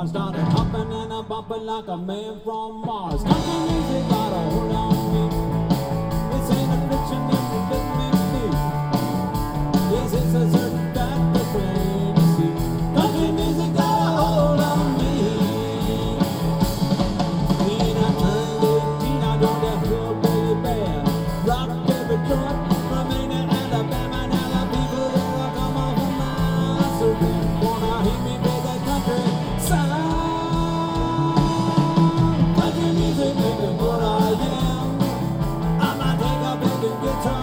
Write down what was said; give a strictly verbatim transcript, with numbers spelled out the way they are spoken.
started hopping and a bumping like a man from Mars. Country music got a hold on me. This ain't a fiction, it's a living me. Yes, it's a certain fact to claim to see. Country music got a hold on me. When I turned eighteen, I joined a hillbilly band. Rocked every joint from Maine to Alabama. Now the people there are come off of my surrender. Wanna hear me play that country sound? Country music, baby, what I am. I might take a big guitar.